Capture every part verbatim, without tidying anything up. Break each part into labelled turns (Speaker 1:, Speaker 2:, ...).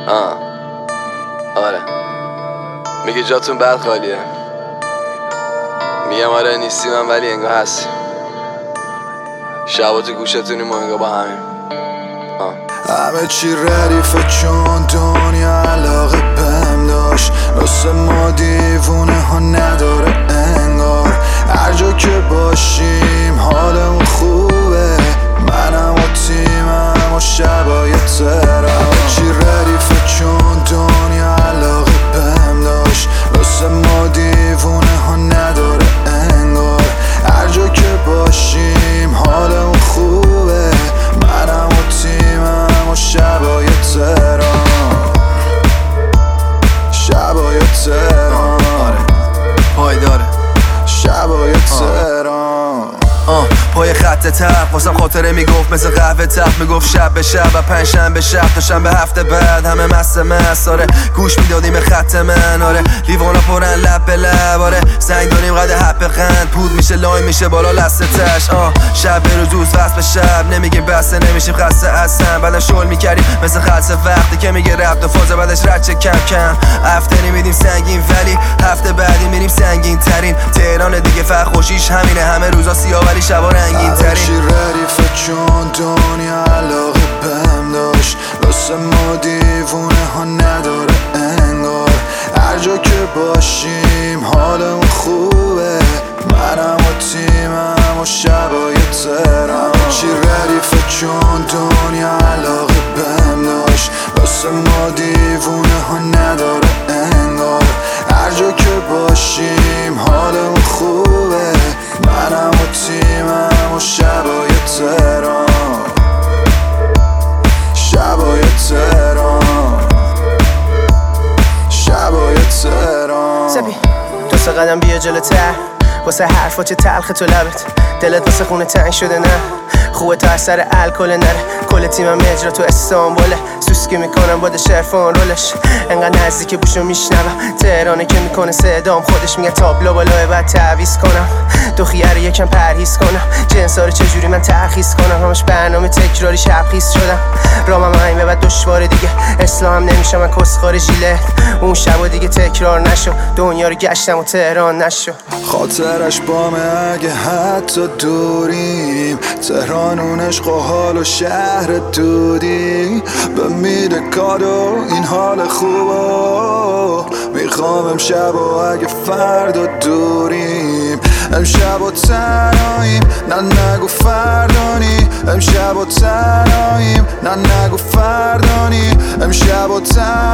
Speaker 1: آه آره میگه جاتون بد خالیه، میگم آره نیستی من ولی انگار هستی، شبا تو گوشتونیم و انگار با همیم. آه
Speaker 2: همه چی ردیفه چون دنیا علاقه بهم داشت، راست ما دیوونه ها نداره انگار، هر جا که باشیم حالمون خوبه، منم و تیمم و شبای ترم. همه چی ردیفه چون دنیا علاقه بهم داشت، راست ما دیوونه ها نداره انگار، هر جا که باشیم حالمون خوبه، منم و تیمم و شبای ترام، شبای ترام،
Speaker 3: پایداره
Speaker 2: شبای ترام.
Speaker 3: آه پای خط تف واسم خاطره میگفت مثل قهوه تف، میگفت شب به شب و پنج شنبه شب تا شنبه هفته بعد همه مست مست. آره گوش میدادیم به خط من، آره لیوانا پرن لب به لب، آره سنگ داریم قد حب قند، پود میشه لایم میشه بالا لسته تش. آه شب به روز فصل به شب نمیگیم بسته نمیشیم خسته اصلا، بعدم شل میکردیم مثل خلص وقتی که میگه رفت و فاز بعدش رد چه کم کم. هفته نمیدیم سنگین ولی هفته بعدی میریم سنگین ترین، تهران دیگه فقط خوشیش همینه، همه روزا سیاه ولی شبا رنگین ترین.
Speaker 2: همه چی ردیفه چون دنیا علاقه بهم داشت، راست ما دیوونه ها نداره انگار، هر جا که باشیم حالمون خوبه، منم و تیمم و شبای ترم. همه چی ردیفه چون دنیا علاقه بهم داشت، راست ما دیوونه ها نداره انگار، هر جا که باشیم حالمون خوبه، منم و تیمم و شبای ترام، شبای ترام، شبای ترام.
Speaker 4: سبی دو سه قدم بیا جلوتر، واسه حرفا چه تلخ تو لبت، دلت واسه خونه تنگ شده نه، خوبه تا اثر الکل نره، کل تیمم اجرا تو استانبوله، سوسکی میکنم با شرفان رولش، انقدر نزدیک بوشو میشنوم، تهرانه که میکنه صدام، خودش میگه تابلو بالای بعد تعویض کنم، دو خیاره یکم پرهیز کنم، جنسا رو چجوری من ترخیص کنم، همش برنامه تکراری شبخیز شدم، رامم همین به بعد دشواره دیگه، اسلام نمیشه من کسخار ژیله، اون شب دیگه تکرار نشو، دنیا رو گشتم و تهران نشو.
Speaker 2: خاطرش بامه اگه حتی دوریم، تهران اون عشق و حال و شهر دودی، به میده کادو این حال خوبو، میخوام امشب و اگه فردا دوریم، امشب و تنهاییم نه نگو فردانی، امشب و تنهاییم نه نگو فردانی، امشب و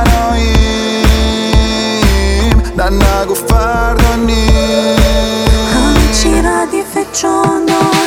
Speaker 2: تنهاییم نه نگو فردانی.
Speaker 5: همه چی ردیفه چون